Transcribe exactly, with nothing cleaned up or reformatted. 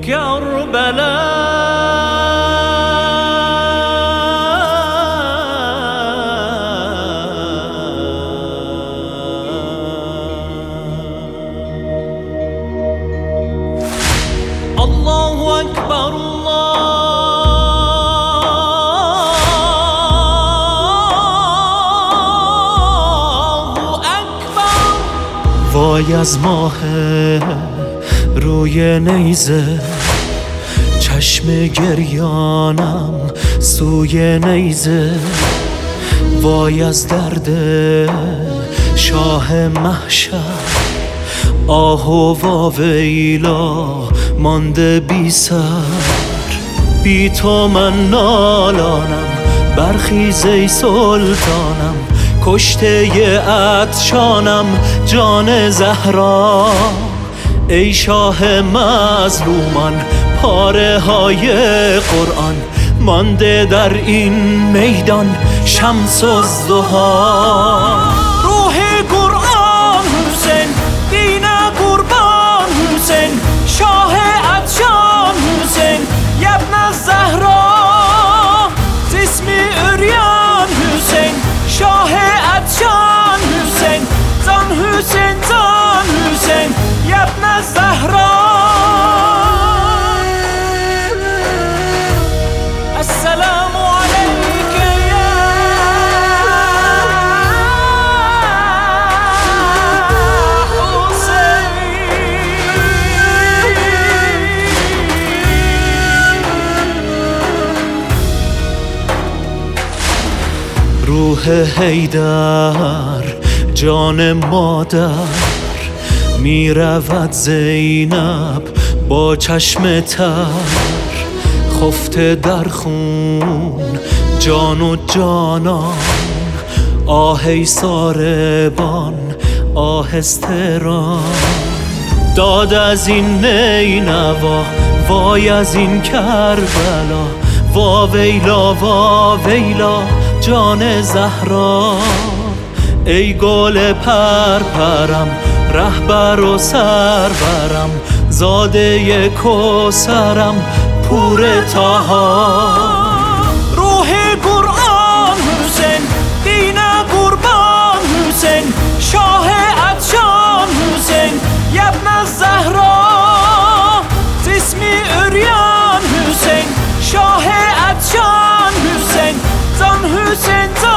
الله اکبر الله اکبر. وای از ماه روی نیزه، چشم گریانم سوی نیزه. وای از درد شاه محشر، آه و واویلا مانده بی سر. بی تو من نالانم، برخیز ای سلطانم. کشته عطشانم جان زهرا. ای شاه مظلومان، پاره های قرآن مانده در این میدان شمس الضحی. روح قرآن حسین، دین قربان حسین، شاه عطشان حسین، ابن الزهرا. جسمی عریان حسین، شاه عطشان حسین، زان حسین زان حسین، ابن الزهرا. السلام عليك يا حسين. روح حیدر جان مادر، می رود زینب با چشم تر. خفته در خون جان و جانان، آه ای ساربان آهسته ران. داد از این نینوا، وای از این کربلا. واویلا واویلا جان زهرا. ای گل پرپرم، رهبر و سرورم، زاده کوثرم پور طاها. روح قرآن حسین، دین قربان حسین، شاه عطشان حسین، ابن الزهرا. جسمی عریان حسین، شاه عطشان حسین، زان حسین